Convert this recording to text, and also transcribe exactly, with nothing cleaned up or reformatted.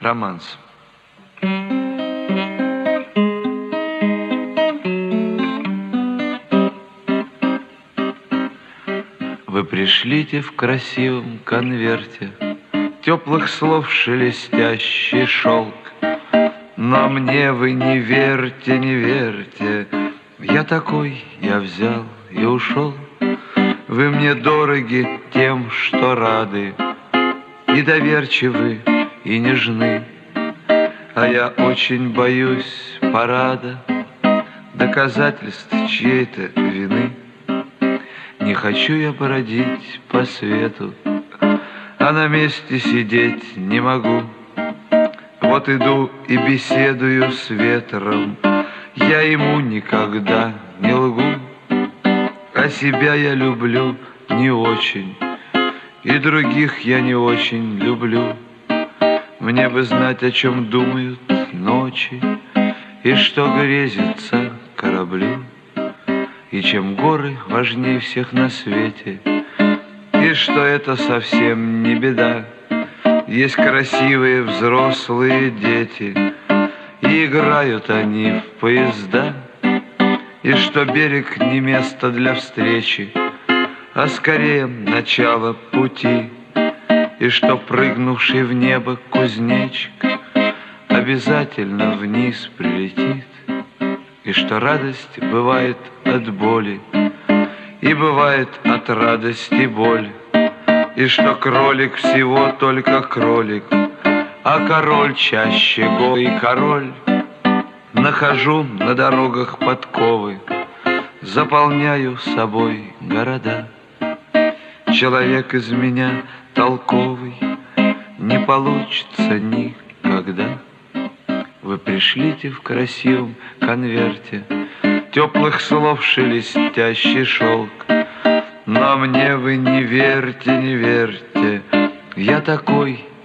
Романс. Вы пришлите в красивом конверте теплых слов шелестящий шелк, но мне вы не верьте, не верьте, я такой, я взял и ушел. Вы мне дороги тем, что рады, и доверчивы, и нежны, а я очень боюсь парада, доказательств чьей-то вины. Не хочу я бродить по свету, а на месте сидеть не могу. Вот иду и беседую с ветром, я ему никогда не лгу. А себя я люблю не очень, и других я не очень люблю. Мне бы знать, о чем думают ночи, и что грезится кораблю. И чем горы важнее всех на свете, и что это совсем не беда. Есть красивые взрослые дети, и играют они в поезда. И что берег не место для встречи, а скорее начало пути. И что прыгнувший в небо кузнечик обязательно вниз прилетит. И что радость бывает от боли, и бывает от радости боль. И что кролик всего только кролик, а король чаще голый король. Нахожу на дорогах подковы, заполняю собой города. Человек из меня толковый не получится никогда. Вы пришлите в красивом конверте теплых слов шелестящий шелк, но мне вы не верьте, не верьте, я такой,